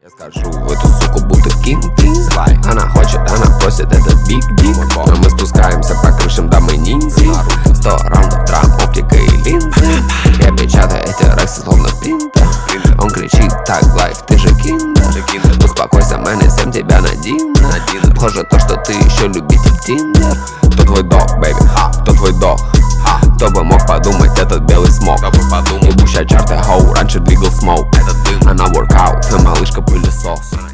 Я скажу эту суку будто кинг-пинг. Она хочет, она просит, это биг дик. Но мы спускаемся по крышам, да мы ниндзя. 100 раундов драм, оптика и линзы. Я печатаю эти рексы словно принтер. Он кричит так, лайф, ты же киндер. Успокойся, мэн, и всем тебя на динер. Похоже то, что ты еще любитель тиндер. Кто твой дог, бэйби, кто твой дог? Кто бы мог подумать, этот белый смог. Ебущая чарта, хоу, раньше двигал смоук. Она воркаут, малышка пылесос.